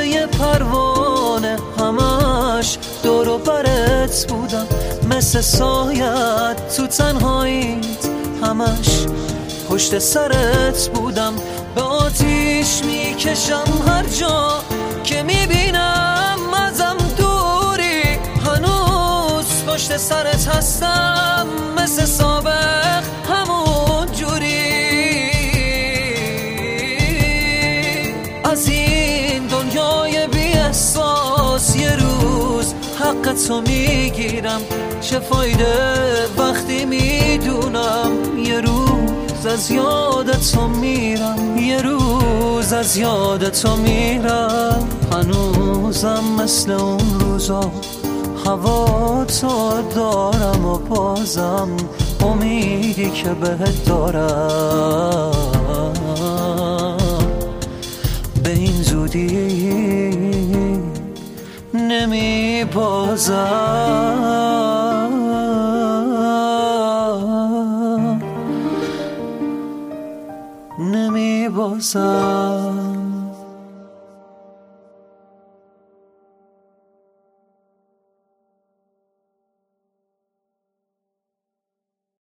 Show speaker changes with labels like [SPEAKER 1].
[SPEAKER 1] یه پروانه همش دور و برت بودم، مثل سایت تو تنهاییت همش پشت سرت بودم. به آتیش میکشم هر جا که میبینم ازم دوری، هنوز پشت سرت هستم مثل سابق همون جوری. از این دنیای بی احساس یه روز حق تو میگیرم، چه فایده وقتی میدونم یه روز از یاد تو میرم، یه روز از یاد تو میرم. هنوزم مثل اون روزا هوا تو دارم و بازم امیدی که بهت دارم به این زودی نمی بازم.